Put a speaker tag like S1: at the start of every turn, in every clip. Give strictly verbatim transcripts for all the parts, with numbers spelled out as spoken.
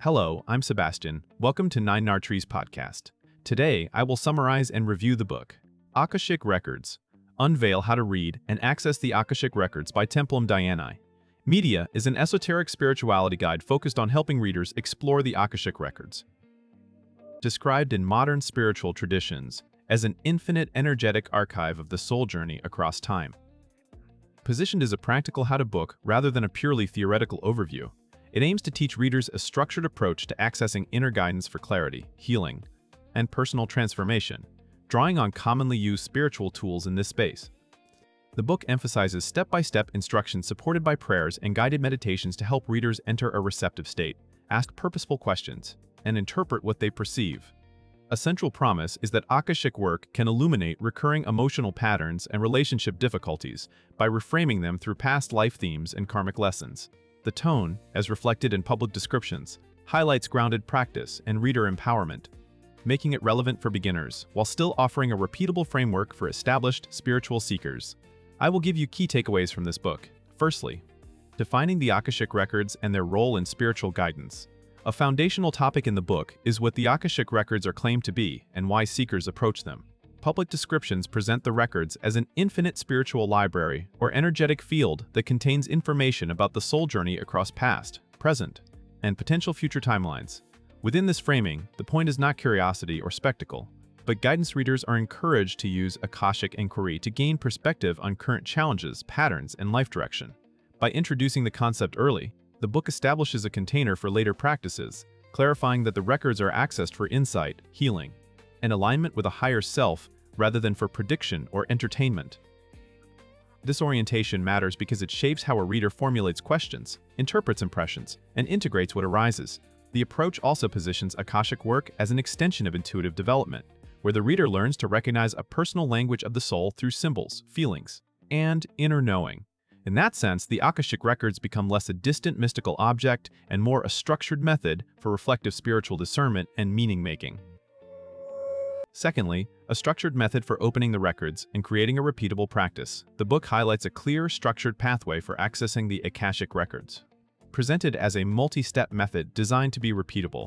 S1: Hello, I'm Sebastian. Welcome to Nine Nartrees podcast. Today, I will summarize and review the book, Akashic Records, Unveil How to Read and Access the Akashic Records by Templum Dhyani. Media is an esoteric spirituality guide focused on helping readers explore the Akashic Records. Described in modern spiritual traditions as an infinite energetic archive of the soul journey across time. Positioned as a practical how-to book rather than a purely theoretical overview, it aims to teach readers a structured approach to accessing inner guidance for clarity, healing, and personal transformation, drawing on commonly used spiritual tools in this space. The book emphasizes step-by-step instructions supported by prayers and guided meditations to help readers enter a receptive state, ask purposeful questions, and interpret what they perceive. A central promise is that Akashic work can illuminate recurring emotional patterns and relationship difficulties by reframing them through past life themes and karmic lessons. The tone, as reflected in public descriptions, highlights grounded practice and reader empowerment, making it relevant for beginners while still offering a repeatable framework for established spiritual seekers. I will give you key takeaways from this book. Firstly, defining the Akashic Records and their role in spiritual guidance. A foundational topic in the book is what the Akashic Records are claimed to be and why seekers approach them. Public descriptions present the records as an infinite spiritual library or energetic field that contains information about the soul journey across past, present, and potential future timelines. Within this framing, the point is not curiosity or spectacle, but guidance readers are encouraged to use Akashic inquiry to gain perspective on current challenges, patterns, and life direction. By introducing the concept early, the book establishes a container for later practices, clarifying that the records are accessed for insight, healing, and alignment with a higher self rather than for prediction or entertainment. This orientation matters because it shapes how a reader formulates questions, interprets impressions, and integrates what arises. The approach also positions Akashic work as an extension of intuitive development, where the reader learns to recognize a personal language of the soul through symbols, feelings, and inner knowing. In that sense, the Akashic Records become less a distant mystical object and more a structured method for reflective spiritual discernment and meaning-making. Secondly, a structured method for opening the records and creating a repeatable practice. The book highlights a clear, structured pathway for accessing the Akashic Records, presented as a multi-step method designed to be repeatable.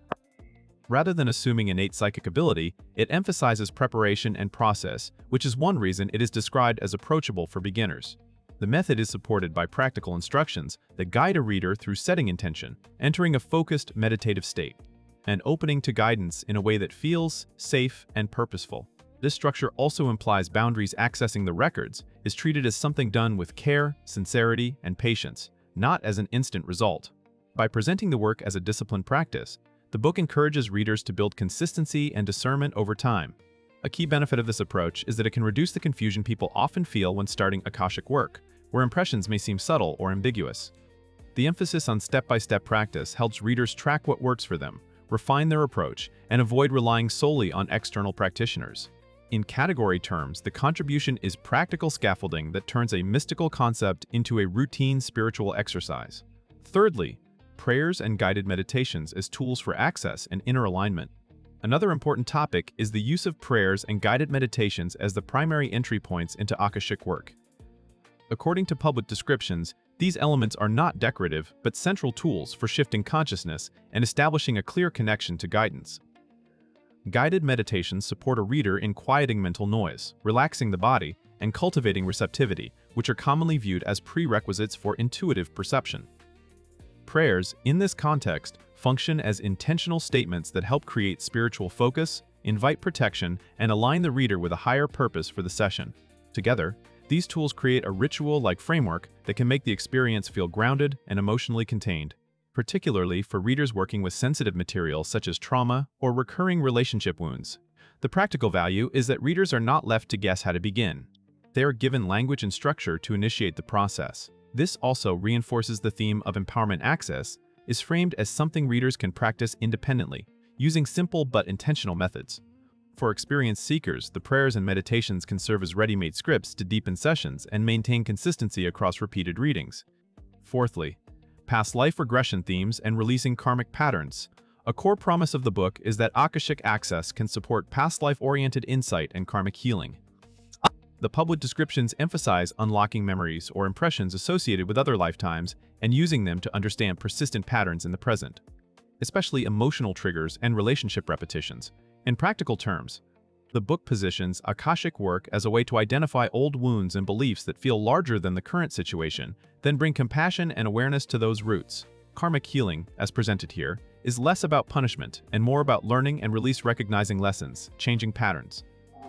S1: Rather than assuming innate psychic ability, it emphasizes preparation and process, which is one reason it is described as approachable for beginners. The method is supported by practical instructions that guide a reader through setting intention, entering a focused meditative state, and opening to guidance in a way that feels safe and purposeful. This structure also implies boundaries. Accessing the records is treated as something done with care, sincerity, and patience, not as an instant result. By presenting the work as a disciplined practice, the book encourages readers to build consistency and discernment over time. A key benefit of this approach is that it can reduce the confusion people often feel when starting Akashic work, where impressions may seem subtle or ambiguous. The emphasis on step-by-step practice helps readers track what works for them, refine their approach, and avoid relying solely on external practitioners. In category terms, the contribution is practical scaffolding that turns a mystical concept into a routine spiritual exercise. Thirdly, prayers and guided meditations as tools for access and inner alignment. Another important topic is the use of prayers and guided meditations as the primary entry points into Akashic work. According to public descriptions, these elements are not decorative but central tools for shifting consciousness and establishing a clear connection to guidance. Guided meditations support a reader in quieting mental noise, relaxing the body, and cultivating receptivity, which are commonly viewed as prerequisites for intuitive perception. Prayers, in this context, function as intentional statements that help create spiritual focus, invite protection, and align the reader with a higher purpose for the session. Together, these tools create a ritual-like framework that can make the experience feel grounded and emotionally contained, particularly for readers working with sensitive material such as trauma or recurring relationship wounds. The practical value is that readers are not left to guess how to begin. They are given language and structure to initiate the process. This also reinforces the theme of empowerment. Access is framed as something readers can practice independently, using simple but intentional methods. For experienced seekers, the prayers and meditations can serve as ready-made scripts to deepen sessions and maintain consistency across repeated readings. Fourthly, past life regression themes and releasing karmic patterns. A core promise of the book is that Akashic access can support past life-oriented insight and karmic healing. The public descriptions emphasize unlocking memories or impressions associated with other lifetimes and using them to understand persistent patterns in the present. especially emotional triggers and relationship repetitions. In practical terms, the book positions Akashic work as a way to identify old wounds and beliefs that feel larger than the current situation, then bring compassion and awareness to those roots. Karmic healing, as presented here, is less about punishment and more about learning and release, recognizing lessons, changing patterns,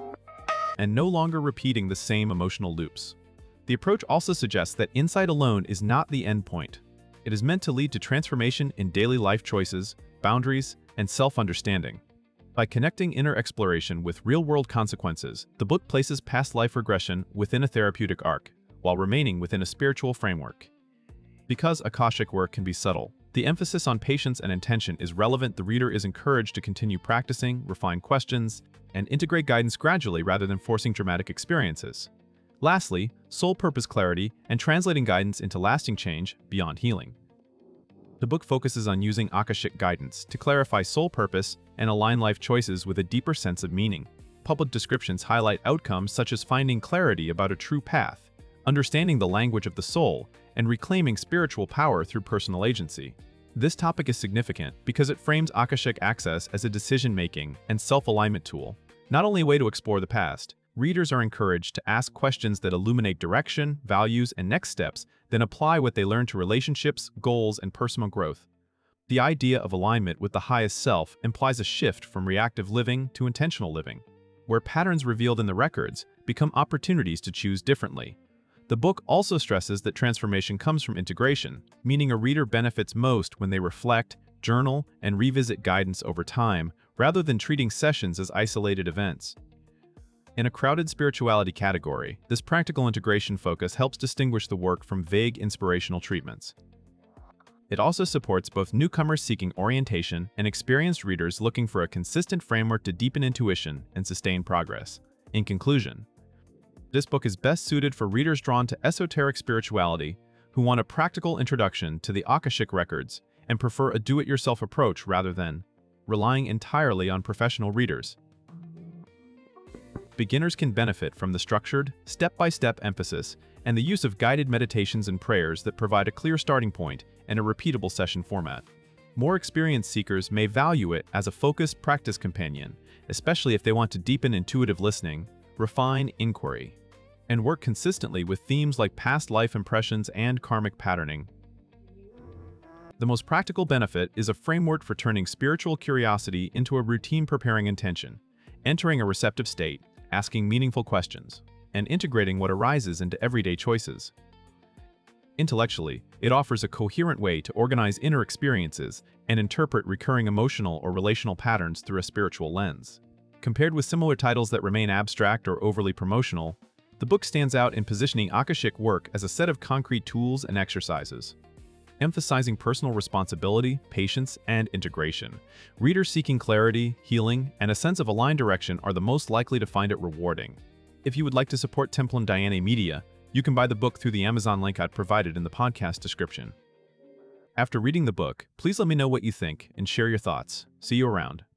S1: and no longer repeating the same emotional loops. The approach also suggests that insight alone is not the end point. It is meant to lead to transformation in daily life choices, boundaries, and self-understanding. By connecting inner exploration with real-world consequences, the book places past life regression within a therapeutic arc, while remaining within a spiritual framework. Because Akashic work can be subtle, the emphasis on patience and intention is relevant. The reader is encouraged to continue practicing, refine questions, and integrate guidance gradually rather than forcing dramatic experiences. Lastly, soul purpose clarity and translating guidance into lasting change beyond healing. The book focuses on using Akashic guidance to clarify soul purpose and align life choices with a deeper sense of meaning. Public descriptions highlight outcomes such as finding clarity about a true path, understanding the language of the soul, and reclaiming spiritual power through personal agency. This topic is significant because it frames Akashic access as a decision-making and self-alignment tool, not only a way to explore the past. Readers are encouraged to ask questions that illuminate direction, values, and next steps, then apply what they learn to relationships, goals, and personal growth. The idea of alignment with the highest self implies a shift from reactive living to intentional living, where patterns revealed in the records become opportunities to choose differently. The book also stresses that transformation comes from integration, meaning a reader benefits most when they reflect, journal, and revisit guidance over time, rather than treating sessions as isolated events. In a crowded spirituality category, this practical integration focus helps distinguish the work from vague inspirational treatments. It also supports both newcomers seeking orientation and experienced readers looking for a consistent framework to deepen intuition and sustain progress. In conclusion, this book is best suited for readers drawn to esoteric spirituality who want a practical introduction to the Akashic records and prefer a do-it-yourself approach rather than relying entirely on professional readers. Beginners can benefit from the structured, step-by-step emphasis and the use of guided meditations and prayers that provide a clear starting point and a repeatable session format. More experienced seekers may value it as a focused practice companion, especially if they want to deepen intuitive listening, refine inquiry, and work consistently with themes like past life impressions and karmic patterning. The most practical benefit is a framework for turning spiritual curiosity into a routine, preparing intention, entering a receptive state, asking meaningful questions, and integrating what arises into everyday choices. Intellectually, it offers a coherent way to organize inner experiences and interpret recurring emotional or relational patterns through a spiritual lens. Compared with similar titles that remain abstract or overly promotional, the book stands out in positioning Akashic work as a set of concrete tools and exercises. Emphasizing personal responsibility, patience, and integration, readers seeking clarity, healing, and a sense of aligned direction are the most likely to find it rewarding. If you would like to support Temple and Diana Media, you can buy the book through the Amazon link I've provided in the podcast description. After reading the book, please let me know what you think and share your thoughts. See you around.